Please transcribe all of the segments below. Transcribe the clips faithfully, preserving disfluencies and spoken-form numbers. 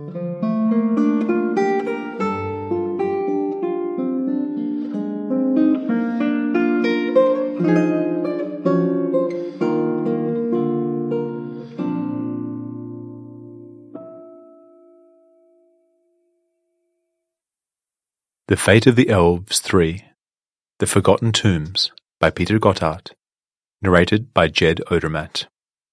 The Fate of the Elves three The Forgotten Tombs by Peter Gotthardt. Narrated by Jed Odermatt.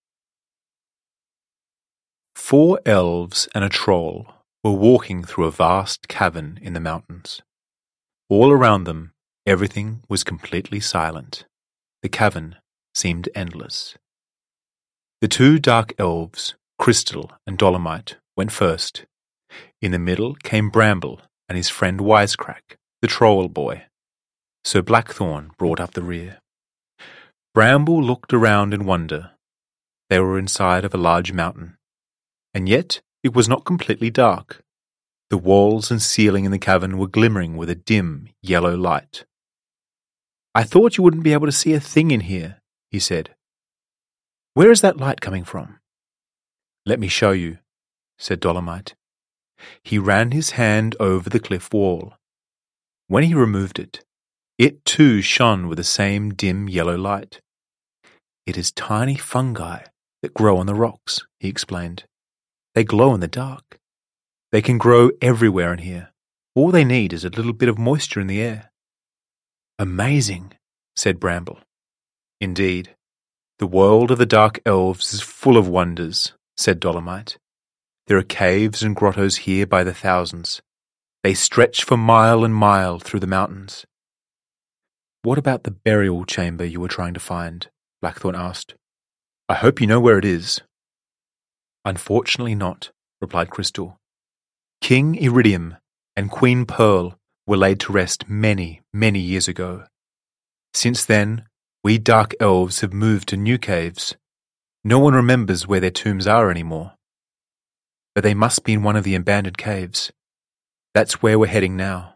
Four elves and a troll were walking through a vast cavern in the mountains. All around them, everything was completely silent. The cavern seemed endless. The two dark elves, Crystal and Dolomite, went first. In the middle came Bramble and his friend Wisecrack, the troll boy. Sir Blackthorn brought up the rear. Bramble looked around in wonder. They were inside of a large mountain, and yet it was not completely dark. The walls and ceiling in the cavern were glimmering with a dim, yellow light. "I thought you wouldn't be able to see a thing in here," he said. "Where is that light coming from?" "Let me show you," said Dolomite. He ran his hand over the cliff wall. When he removed it, it too shone with the same dim yellow light. "It is tiny fungi that grow on the rocks," he explained. "They glow in the dark. They can grow everywhere in here. All they need is a little bit of moisture in the air." "Amazing," said Bramble. "Indeed, the world of the dark elves is full of wonders," said Dolomite. "There are caves and grottos here by the thousands. They stretch for mile and mile through the mountains." "What about the burial chamber you were trying to find?" Blackthorn asked. "I hope you know where it is." "Unfortunately not," replied Crystal. "King Iridium and Queen Pearl were laid to rest many, many years ago. Since then, we dark elves have moved to new caves. No one remembers where their tombs are anymore. But they must be in one of the abandoned caves. That's where we're heading now."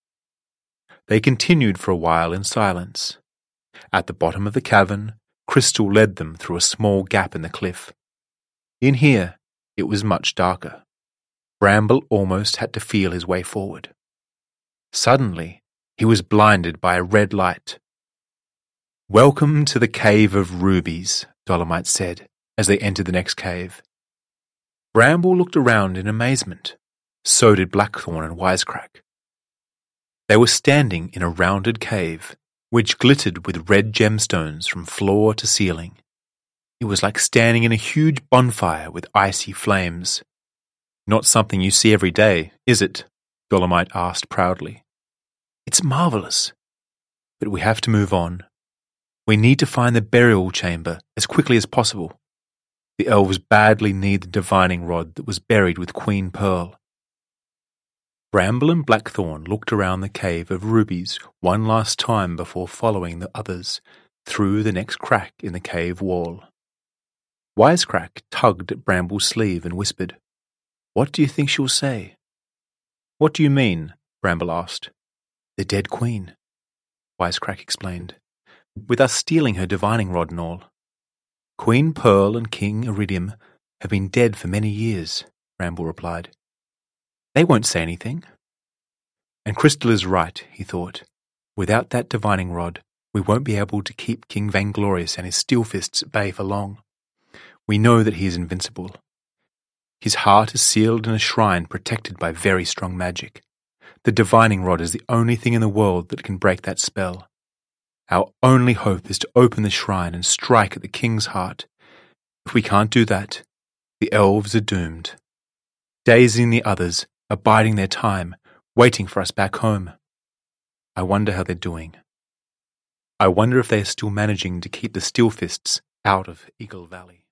They continued for a while in silence. At the bottom of the cavern, Crystal led them through a small gap in the cliff. In here, it was much darker. Bramble almost had to feel his way forward. Suddenly, he was blinded by a red light. "Welcome to the Cave of Rubies," Dolomite said, as they entered the next cave. Bramble looked around in amazement. So did Blackthorn and Wisecrack. They were standing in a rounded cave, which glittered with red gemstones from floor to ceiling. It was like standing in a huge bonfire with icy flames. "Not something you see every day, is it?" Dolomite asked proudly. "It's marvelous. But we have to move on. We need to find the burial chamber as quickly as possible. The elves badly need the divining rod that was buried with Queen Pearl." Bramble and Blackthorn looked around the Cave of Rubies one last time before following the others through the next crack in the cave wall. Wisecrack tugged at Bramble's sleeve and whispered, "What do you think she'll say?" "What do you mean?" Bramble asked. "The dead queen," Wisecrack explained, "with us stealing her divining rod and all." "Queen Pearl and King Iridium have been dead for many years," Bramble replied. "They won't say anything." And Crystal is right, he thought. Without that divining rod, we won't be able to keep King Vainglorious and his steel fists at bay for long. We know that he is invincible. His heart is sealed in a shrine protected by very strong magic. The divining rod is the only thing in the world that can break that spell. Our only hope is to open the shrine and strike at the king's heart. If we can't do that, the elves are doomed. Daisy and the others are biding their time, waiting for us back home. I wonder how they're doing. I wonder if they are still managing to keep the Steel Fists out of Eagle Valley.